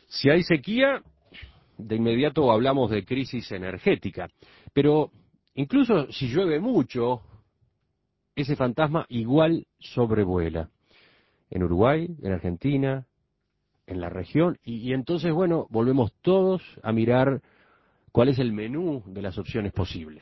Si hay sequía, de inmediato hablamos de crisis energética. Pero incluso si llueve mucho, ese fantasma igual sobrevuela. En Uruguay, en Argentina, en la región. Y entonces, bueno, volvemos todos a mirar cuál es el menú de las opciones posibles.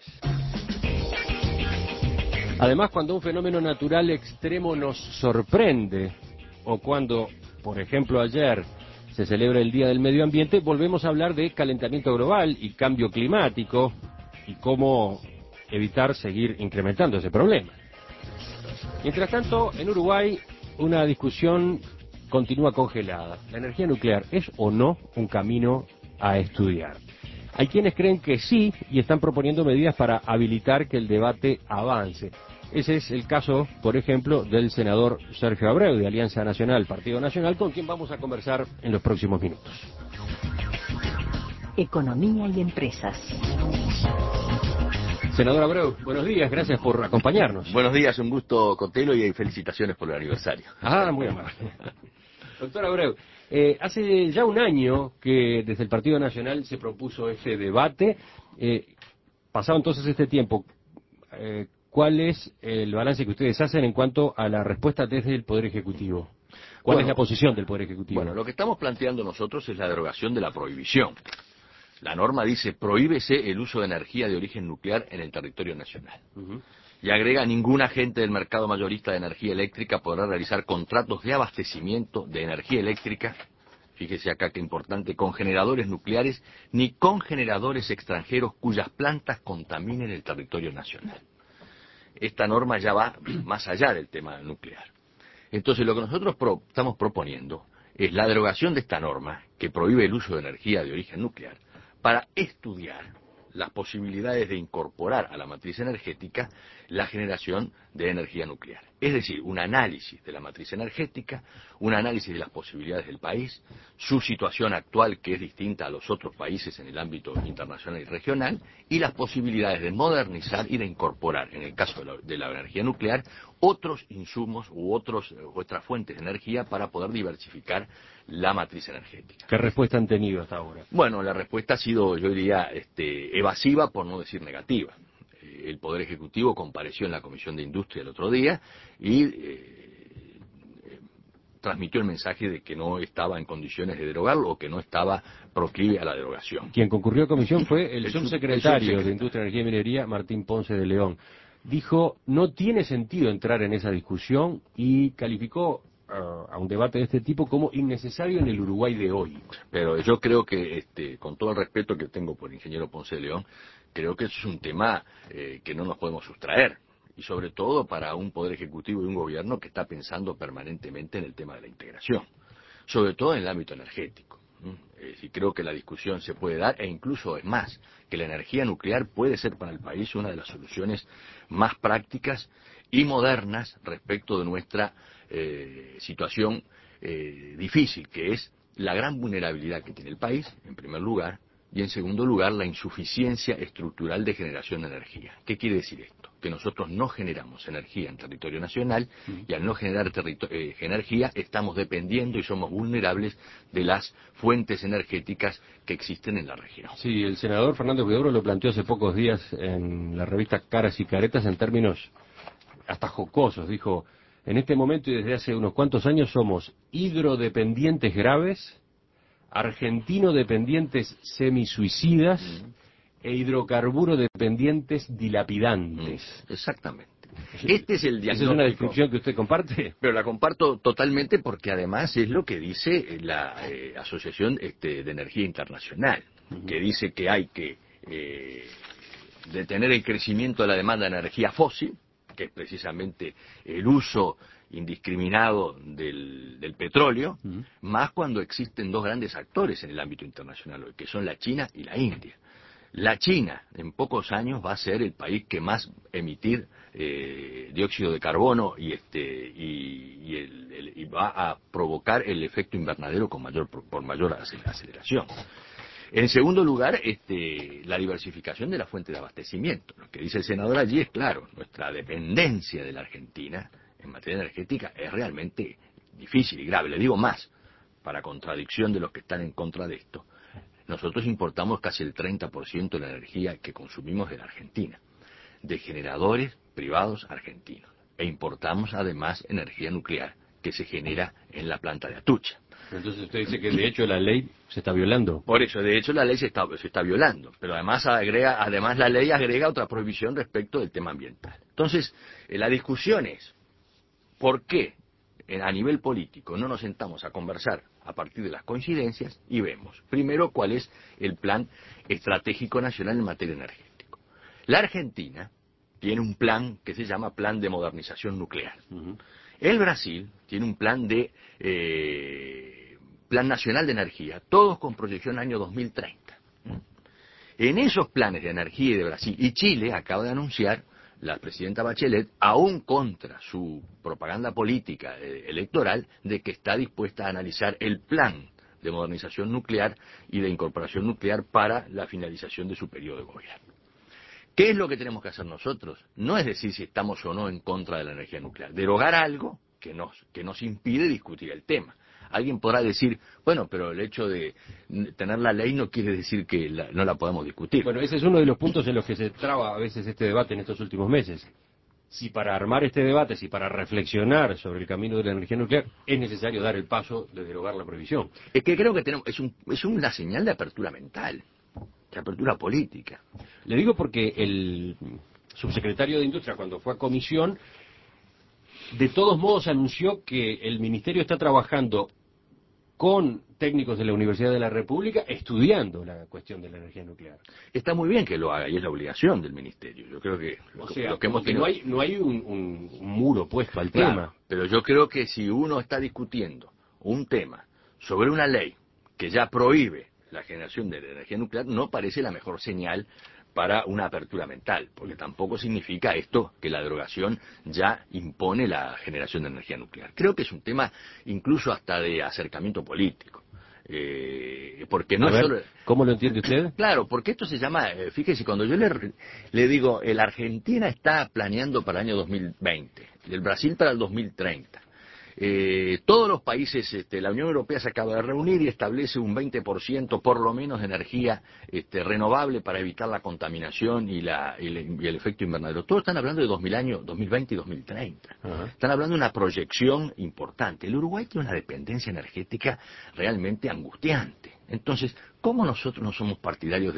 Además, cuando un fenómeno natural extremo nos sorprende, o cuando, por ejemplo, ayer se celebra el Día del Medio Ambiente, volvemos a hablar de calentamiento global y cambio climático y cómo evitar seguir incrementando ese problema. Mientras tanto, en Uruguay, una discusión continúa congelada. ¿La energía nuclear es o no un camino a estudiar? Hay quienes creen que sí y están proponiendo medidas para habilitar que el debate avance. Ese es el caso, por ejemplo, del senador Sergio Abreu, de Alianza Nacional, Partido Nacional, con quien vamos a conversar en los próximos minutos. Economía y empresas. Senador Abreu, buenos días, gracias por acompañarnos. Buenos días, un gusto, Cotelo, y felicitaciones por el aniversario. Muy amable. Doctor Abreu, hace ya un año que desde el Partido Nacional se propuso este debate. Pasado entonces este tiempo, ¿cuál es el balance que ustedes hacen en cuanto a la respuesta desde el Poder Ejecutivo? ¿Cuál es la posición del Poder Ejecutivo? Bueno, lo que estamos planteando nosotros es la derogación de la prohibición. La norma dice, prohíbese el uso de energía de origen nuclear en el territorio nacional. Y agrega, ningún agente del mercado mayorista de energía eléctrica podrá realizar contratos de abastecimiento de energía eléctrica, fíjese acá qué importante, con generadores nucleares, ni con generadores extranjeros cuyas plantas contaminen el territorio nacional. Esta norma ya va más allá del tema nuclear. Entonces, lo que nosotros estamos proponiendo es la derogación de esta norma, que prohíbe el uso de energía de origen nuclear, para estudiar las posibilidades de incorporar a la matriz energética la generación de energía nuclear. Es decir, un análisis de la matriz energética, un análisis de las posibilidades del país, su situación actual que es distinta a los otros países en el ámbito internacional y regional, y las posibilidades de modernizar y de incorporar, en el caso de la energía nuclear, otros insumos u otras fuentes de energía para poder diversificar la matriz energética. ¿Qué respuesta han tenido hasta ahora? Bueno, la respuesta ha sido, yo diría, evasiva, por no decir negativa. El Poder Ejecutivo compareció en la Comisión de Industria el otro día y transmitió el mensaje de que no estaba en condiciones de derogarlo o que no estaba proclive a la derogación. Quien concurrió a comisión fue el subsecretario de Industria, Energía y Minería, Martín Ponce de León. Dijo, no tiene sentido entrar en esa discusión y calificó a un debate de este tipo como innecesario en el Uruguay de hoy. Pero yo creo que, con todo el respeto que tengo por el ingeniero Ponce de León, creo que eso es un tema que no nos podemos sustraer. Y sobre todo para un Poder Ejecutivo y un gobierno que está pensando permanentemente en el tema de la integración. Sobre todo en el ámbito energético. Y creo que la discusión se puede dar, e incluso es más, que la energía nuclear puede ser para el país una de las soluciones más prácticas y modernas respecto de nuestra situación difícil, que es la gran vulnerabilidad que tiene el país, en primer lugar, y en segundo lugar, la insuficiencia estructural de generación de energía. ¿Qué quiere decir esto? Que nosotros no generamos energía en territorio nacional y al no generar energía estamos dependiendo y somos vulnerables de las fuentes energéticas que existen en la región. Sí, el senador Fernando Huidobro lo planteó hace pocos días en la revista Caras y Caretas en términos hasta jocosos. Dijo, en este momento y desde hace unos cuantos años somos hidrodependientes graves, argentino dependientes semisuicidas e hidrocarburo dependientes dilapidantes. Exactamente. Este es el diagnóstico. ¿Esa es una descripción que usted comparte? Pero la comparto totalmente porque además es lo que dice la Asociación de Energía Internacional, que dice que hay que detener el crecimiento de la demanda de energía fósil, que es precisamente el uso indiscriminado del petróleo, más cuando existen dos grandes actores en el ámbito internacional hoy, que son la China y la India. La China, en pocos años, va a ser el país que más emitir dióxido de carbono y va a provocar el efecto invernadero por mayor aceleración. En segundo lugar, la diversificación de la fuente de abastecimiento. Lo que dice el senador allí es claro, nuestra dependencia de la Argentina en materia energética es realmente difícil y grave. Le digo más, para contradicción de los que están en contra de esto, nosotros importamos casi el 30% de la energía que consumimos de la Argentina, de generadores privados argentinos. E importamos además energía nuclear que se genera en la planta de Atucha. Entonces usted dice que de hecho la ley se está violando. Por eso, de hecho la ley se está violando, pero además la ley agrega otra prohibición respecto del tema ambiental. Entonces, la discusión es, ¿por qué a nivel político no nos sentamos a conversar a partir de las coincidencias y vemos, primero, cuál es el plan estratégico nacional en materia energética? La Argentina tiene un plan que se llama Plan de Modernización Nuclear. El Brasil tiene un plan Plan Nacional de Energía, todos con proyección año 2030. En esos planes de energía de Brasil y Chile acaba de anunciar la presidenta Bachelet, aún contra su propaganda política electoral, de que está dispuesta a analizar el plan de modernización nuclear y de incorporación nuclear para la finalización de su periodo de gobierno. ¿Qué es lo que tenemos que hacer nosotros? No es decir si estamos o no en contra de la energía nuclear, derogar algo que nos impide discutir el tema. Alguien podrá decir, bueno, pero el hecho de tener la ley no quiere decir que no la podamos discutir. Bueno, ese es uno de los puntos en los que se traba a veces este debate en estos últimos meses. Si para armar este debate, si para reflexionar sobre el camino de la energía nuclear, es necesario dar el paso de derogar la prohibición. Es que creo que es una señal de apertura mental, de apertura política. Le digo porque el subsecretario de Industria, cuando fue a comisión, de todos modos anunció que el Ministerio está trabajando con técnicos de la Universidad de la República estudiando la cuestión de la energía nuclear. Está muy bien que lo haga y es la obligación del Ministerio. Yo creo que lo que hemos tenido... no hay un muro puesto al tema. Pero yo creo que si uno está discutiendo un tema sobre una ley que ya prohíbe la generación de la energía nuclear, no parece la mejor señal para una apertura mental, porque tampoco significa esto que la derogación ya impone la generación de energía nuclear. Creo que es un tema incluso hasta de acercamiento político. Porque no solo... ¿Cómo lo entiende usted? Claro, porque esto se llama, fíjese, cuando yo le digo, la Argentina está planeando para el año 2020, el Brasil para el 2030. Todos los países, la Unión Europea se acaba de reunir y establece un 20% por lo menos de energía renovable para evitar la contaminación y el efecto invernadero. Todos están hablando de 2020 y 2030. Están hablando de una proyección importante. El Uruguay tiene una dependencia energética realmente angustiante. Entonces, ¿cómo nosotros no somos partidarios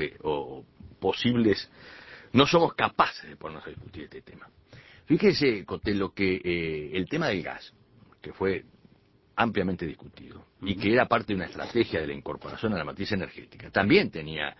no somos capaces de ponernos a discutir este tema? Fíjese, Cotelo, que el tema del gas, que fue ampliamente discutido y que era parte de una estrategia de la incorporación a la matriz energética, también tenía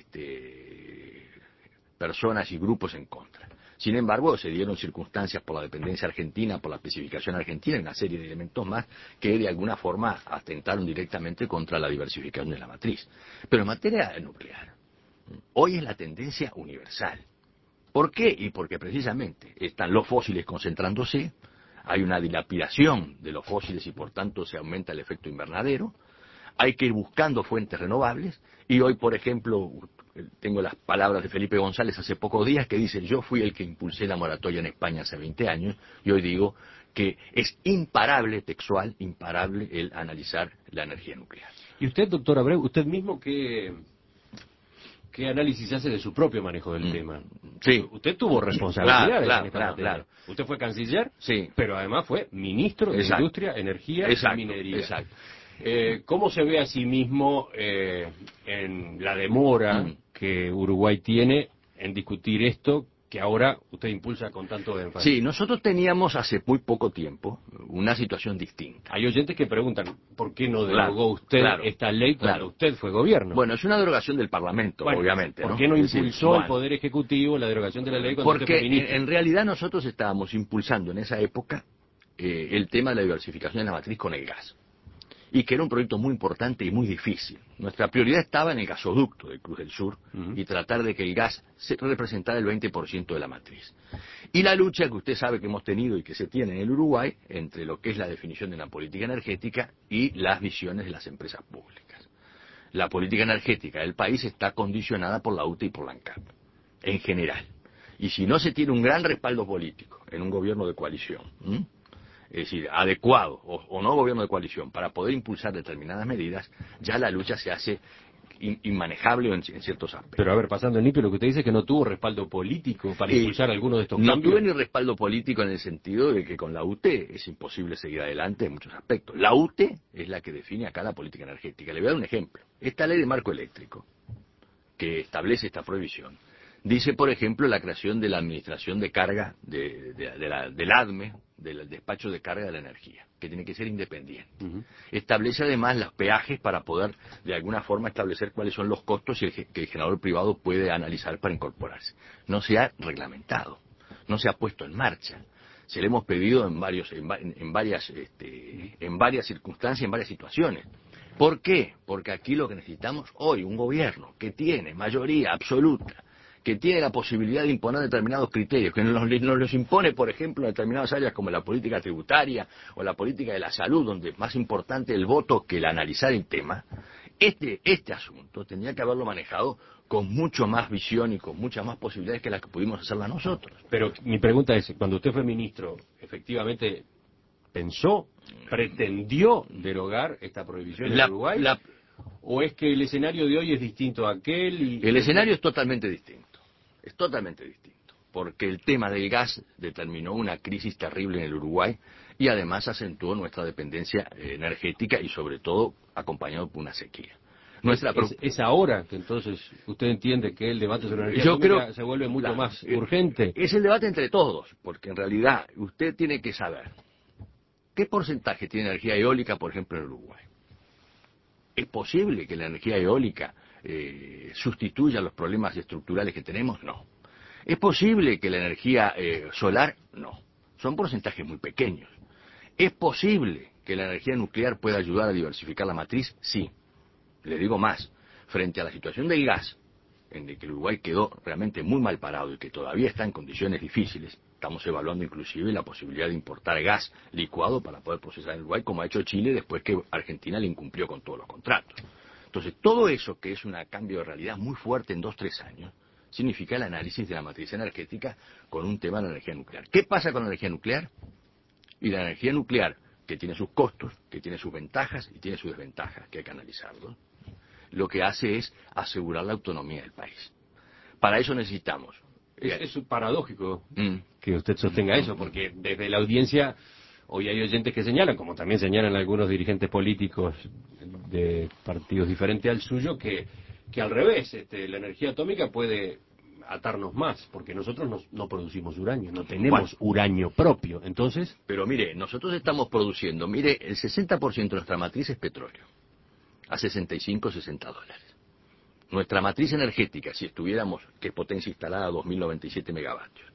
personas y grupos en contra. Sin embargo, se dieron circunstancias por la dependencia argentina, por la especificación argentina y una serie de elementos más que de alguna forma atentaron directamente contra la diversificación de la matriz. Pero en materia nuclear, hoy es la tendencia universal. ¿Por qué? Y porque precisamente están los fósiles concentrándose, hay una dilapidación de los fósiles y por tanto se aumenta el efecto invernadero, hay que ir buscando fuentes renovables y hoy, por ejemplo, tengo las palabras de Felipe González hace pocos días que dice: yo fui el que impulsé la moratoria en España hace 20 años y hoy digo que es imparable, textual, imparable el analizar la energía nuclear. ¿Y usted, doctor Abreu, usted mismo qué análisis hace de su propio manejo del tema? Sí. Usted tuvo responsabilidades en esta materia. Claro. Usted fue canciller, sí, pero además fue ministro de Industria, Energía y Minería. Exacto. ¿Cómo se ve a sí mismo en la demora que Uruguay tiene en discutir esto que ahora usted impulsa con tanto énfasis? Sí, nosotros teníamos hace muy poco tiempo una situación distinta. Hay oyentes que preguntan, ¿por qué no derogó usted esta ley cuando usted fue gobierno? Bueno, es una derogación del Parlamento, obviamente. ¿Por qué no impulsó el Poder Ejecutivo la derogación de la ley cuando usted fue ministro? Porque en realidad nosotros estábamos impulsando en esa época el tema de la diversificación de la matriz con el gas. Y que era un proyecto muy importante y muy difícil. Nuestra prioridad estaba en el gasoducto de Cruz del Sur y tratar de que el gas se representara el 20% de la matriz. Y la lucha que usted sabe que hemos tenido y que se tiene en el Uruguay entre lo que es la definición de una política energética y las visiones de las empresas públicas. La política energética del país está condicionada por la UTE y por la ANCAP, en general. Y si no se tiene un gran respaldo político en un gobierno de coalición, es decir, adecuado o no gobierno de coalición para poder impulsar determinadas medidas, ya la lucha se hace inmanejable en ciertos aspectos. Pero a ver, pasando el limpio, lo que usted dice es que no tuvo respaldo político para impulsar alguno de estos no cambios. tuve ni respaldo político en el sentido de que con la UTE es imposible seguir adelante en muchos aspectos. La UTE es la que define acá la política energética. Le voy a dar un ejemplo. Esta ley de marco eléctrico, que establece esta prohibición, dice, por ejemplo, la creación de la administración de carga del ADME, del despacho de carga de la energía, que tiene que ser independiente. Establece además los peajes para poder, de alguna forma, establecer cuáles son los costos que el generador privado puede analizar para incorporarse. No se ha reglamentado, no se ha puesto en marcha. Se le hemos pedido en varias circunstancias, en varias situaciones. ¿Por qué? Porque aquí lo que necesitamos hoy, un gobierno que tiene mayoría absoluta, que tiene la posibilidad de imponer determinados criterios, que nos los impone, por ejemplo, en determinadas áreas como la política tributaria o la política de la salud, donde es más importante el voto que el analizar el tema. Este asunto tendría que haberlo manejado con mucho más visión y con muchas más posibilidades que las que pudimos hacerla nosotros. Pero mi pregunta es, cuando usted fue ministro, ¿efectivamente pretendió derogar esta prohibición en Uruguay? ¿O es que el escenario de hoy es distinto a aquel? El escenario es totalmente distinto. Es totalmente distinto. Porque el tema del gas determinó una crisis terrible en el Uruguay y además acentuó nuestra dependencia energética y sobre todo acompañado por una sequía. Es ahora que entonces usted entiende que el debate sobre la energía atómica se vuelve mucho más urgente. Es el debate entre todos, porque en realidad usted tiene que saber qué porcentaje tiene energía eólica, por ejemplo, en Uruguay. ¿Es posible que la energía eólica sustituya los problemas estructurales que tenemos? No. ¿Es posible que la energía solar? No. Son porcentajes muy pequeños. ¿Es posible que la energía nuclear pueda ayudar a diversificar la matriz? Sí. Le digo más. Frente a la situación del gas, en el que el Uruguay quedó realmente muy mal parado y que todavía está en condiciones difíciles, estamos evaluando inclusive la posibilidad de importar gas licuado para poder procesar en Uruguay, como ha hecho Chile después que Argentina le incumplió con todos los contratos. Entonces, todo eso, que es un cambio de realidad muy fuerte en 2-3 años, significa el análisis de la matriz energética con un tema de la energía nuclear. ¿Qué pasa con la energía nuclear? Y la energía nuclear, que tiene sus costos, que tiene sus ventajas y tiene sus desventajas, que hay que analizarlo, lo que hace es asegurar la autonomía del país. Para eso necesitamos... Es paradójico que usted sostenga eso, porque desde la audiencia hoy hay oyentes que señalan, como también señalan algunos dirigentes políticos de partidos diferentes al suyo, que al revés, la energía atómica puede atarnos más, porque nosotros no producimos uranio, no tenemos uranio propio, entonces... Pero mire, nosotros estamos produciendo, el 60% de nuestra matriz es petróleo, a $65-60. Nuestra matriz energética, si estuviéramos, que es potencia instalada, 2.097 megavatios,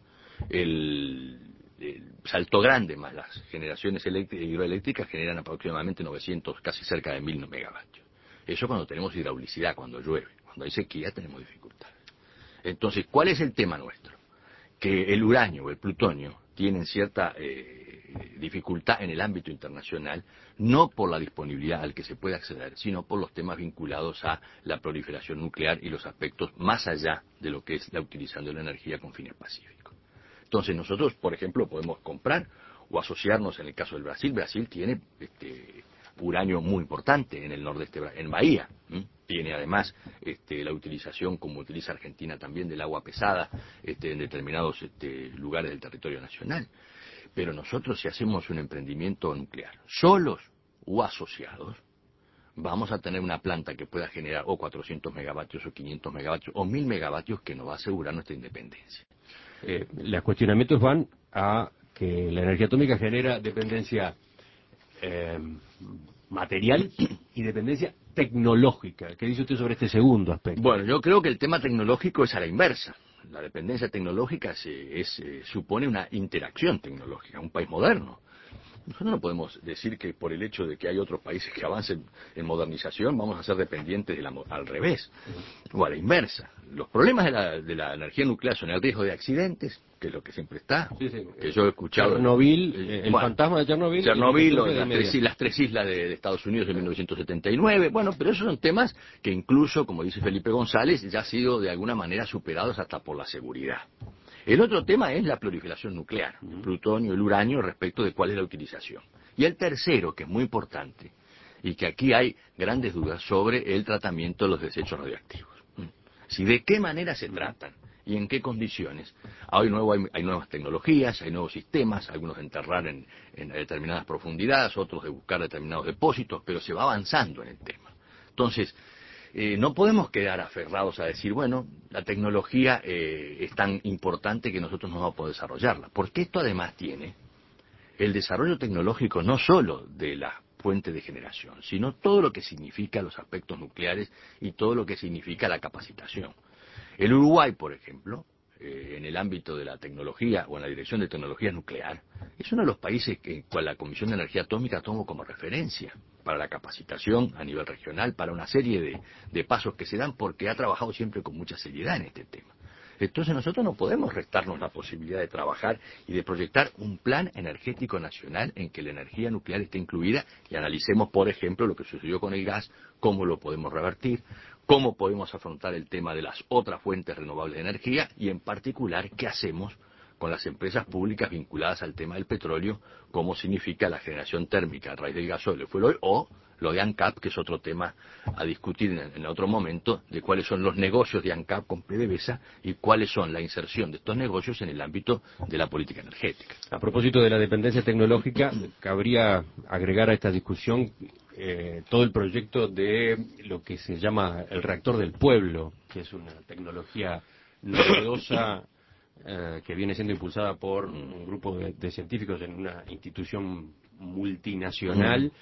el Salto Grande más las generaciones hidroeléctricas generan aproximadamente 900, casi cerca de 1.000 megavatios. Eso cuando tenemos hidraulicidad, cuando llueve. Cuando hay sequía tenemos dificultades. Entonces, ¿cuál es el tema nuestro? Que el uranio o el plutonio tienen cierta dificultad en el ámbito internacional, no por la disponibilidad al que se puede acceder, sino por los temas vinculados a la proliferación nuclear y los aspectos más allá de lo que es la utilización de la energía con fines pacíficos. Entonces nosotros, por ejemplo, podemos comprar o asociarnos en el caso del Brasil. Brasil tiene uranio muy importante en el nordeste, en Bahía. Tiene además la utilización, como utiliza Argentina también, del agua pesada en determinados lugares del territorio nacional. Pero nosotros, si hacemos un emprendimiento nuclear, solos o asociados, vamos a tener una planta que pueda generar o 400 megavatios o 500 megavatios o 1.000 megavatios que nos va a asegurar nuestra independencia. Los cuestionamientos van a que la energía atómica genera dependencia material y dependencia tecnológica. ¿Qué dice usted sobre este segundo aspecto? Bueno, yo creo que el tema tecnológico es a la inversa. La dependencia tecnológica supone una interacción tecnológica, un país moderno. Nosotros no podemos decir que por el hecho de que hay otros países que avancen en modernización vamos a ser dependientes al revés o a la inversa. Los problemas de la energía nuclear son el riesgo de accidentes, que es lo que siempre está, que yo he escuchado. Chernobyl, el fantasma de Chernobyl. Chernobyl o las 3 islas de Estados Unidos en 1979. Bueno, pero esos son temas que incluso, como dice Felipe González, ya han sido de alguna manera superados hasta por la seguridad. El otro tema es la proliferación nuclear, el plutonio, el uranio, respecto de cuál es la utilización. Y el tercero, que es muy importante, y que aquí hay grandes dudas sobre el tratamiento de los desechos radioactivos. Si de qué manera se tratan y en qué condiciones. Hay nuevas tecnologías, hay nuevos sistemas, algunos de enterrar en determinadas profundidades, otros de buscar determinados depósitos, pero se va avanzando en el tema. Entonces, no podemos quedar aferrados a decir, bueno, la tecnología es tan importante que nosotros no vamos a poder desarrollarla, porque esto además tiene el desarrollo tecnológico no solo de la fuente de generación, sino todo lo que significa los aspectos nucleares y todo lo que significa la capacitación. El Uruguay, por ejemplo, en el ámbito de la tecnología o en la dirección de tecnología nuclear, es uno de los países que cual la Comisión de Energía Atómica tomó como referencia para la capacitación a nivel regional, para una serie de pasos que se dan, porque ha trabajado siempre con mucha seriedad en este tema. Entonces nosotros no podemos restarnos la posibilidad de trabajar y de proyectar un plan energético nacional en que la energía nuclear esté incluida y analicemos, por ejemplo, lo que sucedió con el gas, cómo lo podemos revertir, cómo podemos afrontar el tema de las otras fuentes renovables de energía y, en particular, qué hacemos con las empresas públicas vinculadas al tema del petróleo, cómo significa la generación térmica a raíz del gasóleo fuel oil, o lo de ANCAP, que es otro tema a discutir en otro momento, de cuáles son los negocios de ANCAP con PDVSA y cuáles son la inserción de estos negocios en el ámbito de la política energética. A propósito de la dependencia tecnológica, cabría agregar a esta discusión todo el proyecto de lo que se llama el reactor del pueblo, que es una tecnología novedosa que viene siendo impulsada por un grupo de científicos en una institución multinacional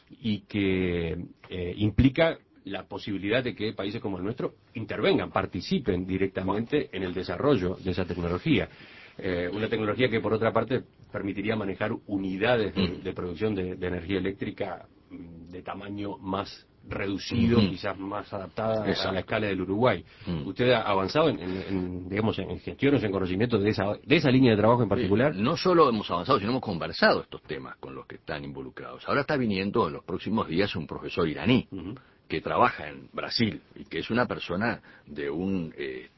y que implica la posibilidad de que países como el nuestro intervengan, participen directamente en el desarrollo de esa tecnología. Una tecnología que, por otra parte, permitiría manejar unidades de producción de energía eléctrica de tamaño más reducido, quizás más adaptada a la escala del Uruguay. ¿Usted ha avanzado digamos, en gestiones, en conocimientos de esa línea de trabajo en particular? No solo hemos avanzado, sino hemos conversado estos temas con los que están involucrados. Ahora está viniendo en los próximos días un profesor iraní que trabaja en Brasil y que es una persona de un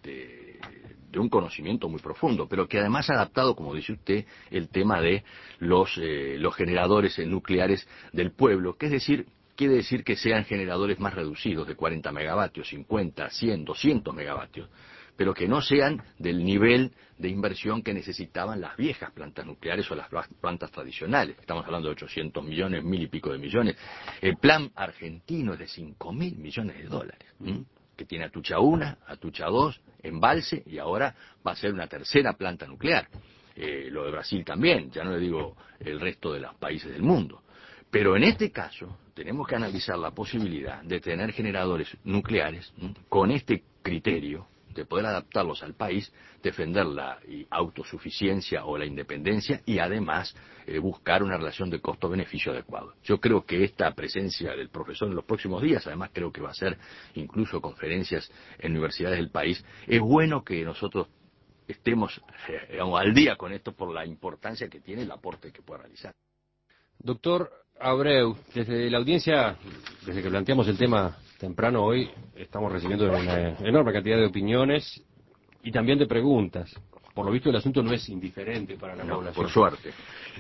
conocimiento muy profundo, pero que además ha adaptado, como dice usted, el tema de los generadores nucleares del pueblo, que es decir, quiere decir que sean generadores más reducidos, de 40 megavatios, 50, 100, 200 megavatios, pero que no sean del nivel de inversión que necesitaban las viejas plantas nucleares o las plantas tradicionales. Estamos hablando de 800 millones, 1000 y pico de millones. El plan argentino es de 5.000 millones de dólares, que tiene Atucha 1, Atucha 2, Embalse, y ahora va a ser una tercera planta nuclear. Lo de Brasil también, ya no le digo el resto de los países del mundo. Pero en este caso tenemos que analizar la posibilidad de tener generadores nucleares con este criterio de poder adaptarlos al país, defender la autosuficiencia o la independencia y además buscar una relación de costo-beneficio adecuado. Yo creo que esta presencia del profesor en los próximos días, además creo que va a ser incluso conferencias en universidades del país, es bueno que nosotros estemos al día con esto por la importancia que tiene el aporte que puede realizar. Doctor Abreu, desde la audiencia, desde que planteamos el tema temprano hoy, estamos recibiendo una enorme cantidad de opiniones y también de preguntas. Por lo visto el asunto no es indiferente para la población. Por suerte.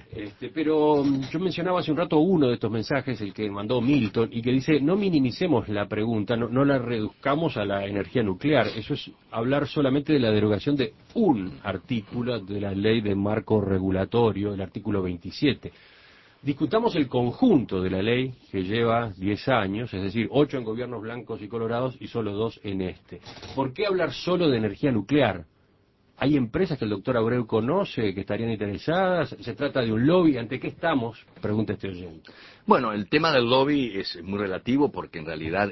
Pero yo mencionaba hace un rato uno de estos mensajes, el que mandó Milton, y que dice, no minimicemos la pregunta, no la reduzcamos a la energía nuclear. Eso es hablar solamente de la derogación de un artículo de la ley de marco regulatorio, el artículo 27. Discutamos el conjunto de la ley, que lleva 10 años, es decir, 8 en gobiernos blancos y colorados y solo 2 en este. ¿Por qué hablar solo de energía nuclear? ¿Hay empresas que el doctor Abreu conoce que estarían interesadas? ¿Se trata de un lobby? ¿Ante qué estamos? Pregunta este oyente. Bueno, el tema del lobby es muy relativo porque en realidad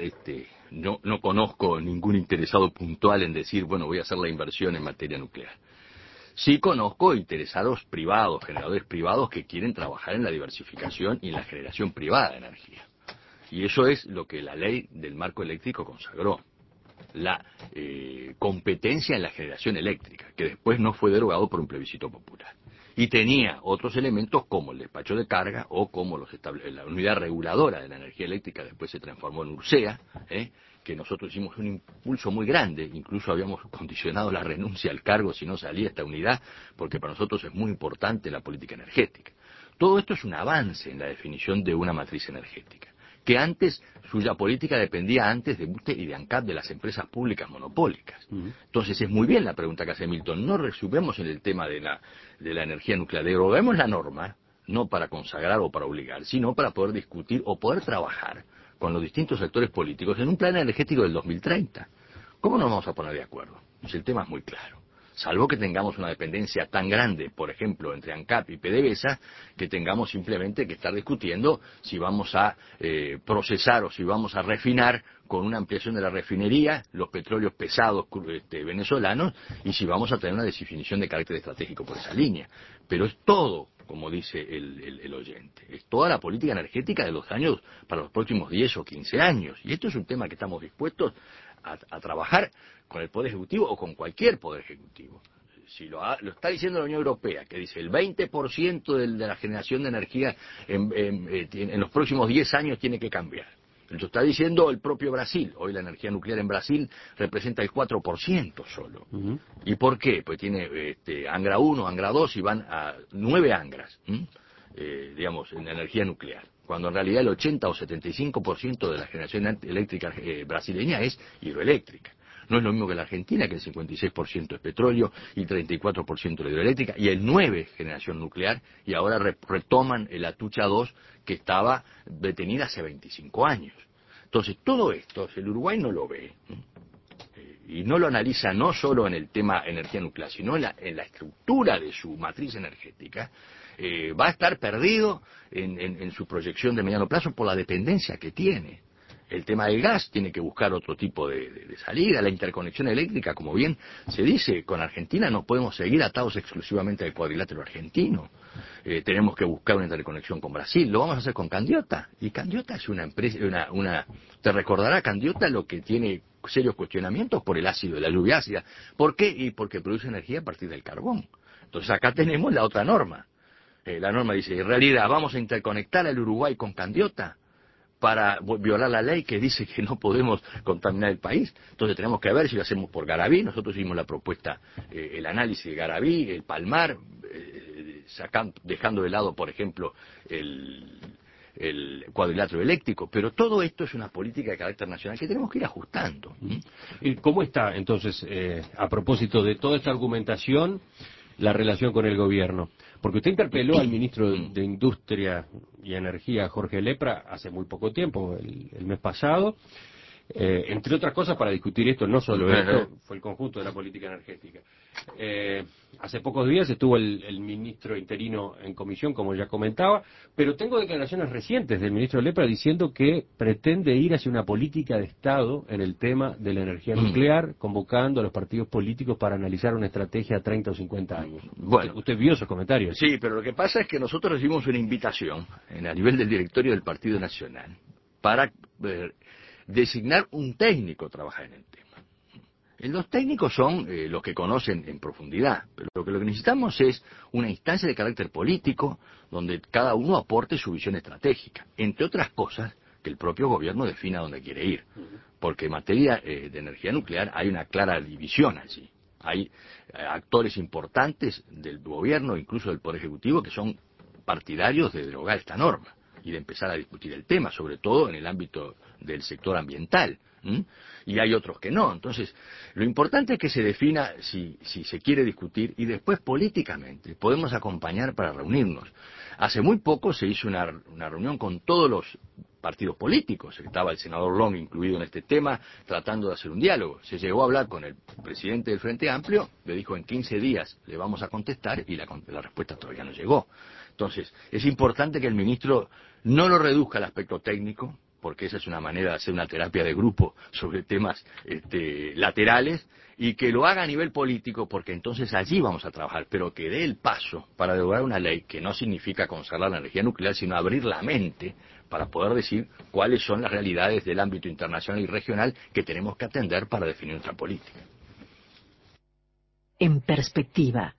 no conozco ningún interesado puntual en decir, bueno, voy a hacer la inversión en materia nuclear. Sí conozco interesados privados, generadores privados que quieren trabajar en la diversificación y en la generación privada de energía. Y eso es lo que la ley del marco eléctrico consagró. La competencia en la generación eléctrica, que después no fue derogado por un plebiscito popular. Y tenía otros elementos como el despacho de carga o como la unidad reguladora de la energía eléctrica, después se transformó en URSEA, que nosotros hicimos un impulso muy grande, incluso habíamos condicionado la renuncia al cargo si no salía esta unidad, porque para nosotros es muy importante la política energética. Todo esto es un avance en la definición de una matriz energética, que antes, suya política dependía antes de UTE y de ANCAP, de las empresas públicas monopólicas. Entonces es muy bien la pregunta que hace Milton, no resolvemos en el tema de la energía nuclear, derogamos la norma, no para consagrar o para obligar, sino para poder discutir o poder trabajar con los distintos sectores políticos en un plan energético del 2030. ¿Cómo nos vamos a poner de acuerdo? Pues el tema es muy claro. Salvo que tengamos una dependencia tan grande, por ejemplo, entre ANCAP y PDVSA, que tengamos simplemente que estar discutiendo si vamos a procesar o si vamos a refinar con una ampliación de la refinería los petróleos pesados venezolanos y si vamos a tener una definición de carácter estratégico por esa línea. Pero es todo, como dice el oyente, es toda la política energética de los años para los próximos 10 o 15 años. Y esto es un tema que estamos dispuestos a trabajar con el Poder Ejecutivo o con cualquier Poder Ejecutivo. Si lo está diciendo la Unión Europea, que dice el 20% de la generación de energía en los próximos 10 años tiene que cambiar. Lo está diciendo el propio Brasil. Hoy la energía nuclear en Brasil representa el 4% solo. ¿Y por qué? Pues tiene Angra 1, Angra 2 y van a 9 Angras, digamos, en energía nuclear. Cuando en realidad el 80 o 75% de la generación eléctrica brasileña es hidroeléctrica. No es lo mismo que la Argentina, que el 56% es petróleo y el 34% es hidroeléctrica, y el 9% es generación nuclear, y ahora retoman el Atucha 2, que estaba detenida hace 25 años. Entonces, todo esto, el Uruguay no lo ve, y no lo analiza no solo en el tema energía nuclear, sino en la estructura de su matriz energética, va a estar perdido en su proyección de mediano plazo por la dependencia que tiene. El tema del gas tiene que buscar otro tipo de salida. La interconexión eléctrica, como bien se dice, con Argentina no podemos seguir atados exclusivamente al cuadrilátero argentino. Tenemos que buscar una interconexión con Brasil. Lo vamos a hacer con Candiota. Y Candiota es una empresa, te recordará Candiota lo que tiene serios cuestionamientos por el ácido de la lluvia ácida. ¿Por qué? Y porque produce energía a partir del carbón. Entonces acá tenemos la otra norma. La norma dice, en realidad vamos a interconectar al Uruguay con Candiota para violar la ley que dice que no podemos contaminar el país. Entonces tenemos que ver si lo hacemos por Garaví. Nosotros hicimos la propuesta, el análisis de Garaví, el Palmar, dejando de lado, por ejemplo, el cuadrilátero eléctrico. Pero todo esto es una política de carácter nacional que tenemos que ir ajustando. ¿Y cómo está, entonces, a propósito de toda esta argumentación, la relación con el gobierno? Porque usted interpeló al ministro de Industria y Energía, Jorge Lepra, hace muy poco tiempo, el mes pasado, entre otras cosas para discutir esto, no solo esto, fue el conjunto de la política energética. Hace pocos días estuvo el ministro interino en comisión, como ya comentaba, pero tengo declaraciones recientes del ministro Lepra diciendo que pretende ir hacia una política de Estado en el tema de la energía nuclear, convocando a los partidos políticos para analizar una estrategia a 30 o 50 años. Bueno, ¿Usted vio esos comentarios? Sí, pero lo que pasa es que nosotros recibimos una invitación a nivel del directorio del Partido Nacional para designar un técnico a trabajar en el tema. Los técnicos son los que conocen en profundidad, pero lo que necesitamos es una instancia de carácter político donde cada uno aporte su visión estratégica, entre otras cosas que el propio gobierno defina dónde quiere ir, porque en materia de energía nuclear hay una clara división allí. Hay actores importantes del gobierno, incluso del Poder Ejecutivo, que son partidarios de derogar esta norma y de empezar a discutir el tema, sobre todo en el ámbito del sector ambiental. Y hay otros que no. Entonces, lo importante es que se defina si se quiere discutir y después políticamente podemos acompañar para reunirnos. Hace muy poco se hizo una reunión con todos los partidos políticos, estaba el senador Long incluido en este tema, tratando de hacer un diálogo. Se llegó a hablar con el presidente del Frente Amplio, le dijo en 15 días le vamos a contestar y la respuesta todavía no llegó. Entonces, es importante que el ministro no lo reduzca al aspecto técnico, porque esa es una manera de hacer una terapia de grupo sobre temas laterales, y que lo haga a nivel político, porque entonces allí vamos a trabajar, pero que dé el paso para derogar una ley que no significa consagrar la energía nuclear, sino abrir la mente para poder decir cuáles son las realidades del ámbito internacional y regional que tenemos que atender para definir nuestra política. En perspectiva.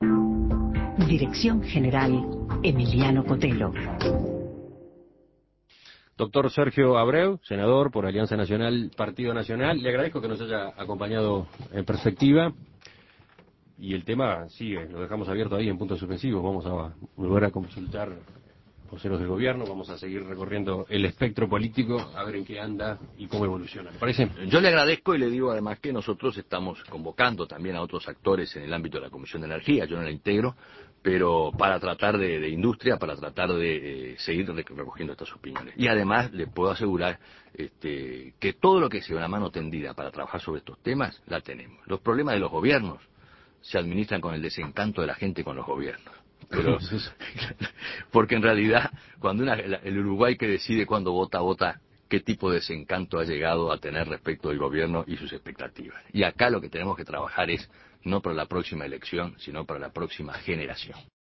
Dirección General Emiliano Cotelo. Doctor Sergio Abreu, senador por Alianza Nacional, Partido Nacional, le agradezco que nos haya acompañado en Perspectiva. Y el tema sigue, lo dejamos abierto ahí en puntos suspensivos. Vamos a volver a consultar voceros del gobierno, vamos a seguir recorriendo el espectro político, a ver en qué anda y cómo evoluciona. ¿Le parece? Yo le agradezco y le digo además que nosotros estamos convocando también a otros actores en el ámbito de la Comisión de Energía, yo no la integro, pero para tratar de industria, para tratar de seguir recogiendo estas opiniones. Y además le puedo asegurar que todo lo que sea una mano tendida para trabajar sobre estos temas, la tenemos. Los problemas de los gobiernos se administran con el desencanto de la gente con los gobiernos. Pero, porque en realidad, cuando el Uruguay que decide cuándo vota, qué tipo de desencanto ha llegado a tener respecto del gobierno y sus expectativas. Y acá lo que tenemos que trabajar es no para la próxima elección, sino para la próxima generación.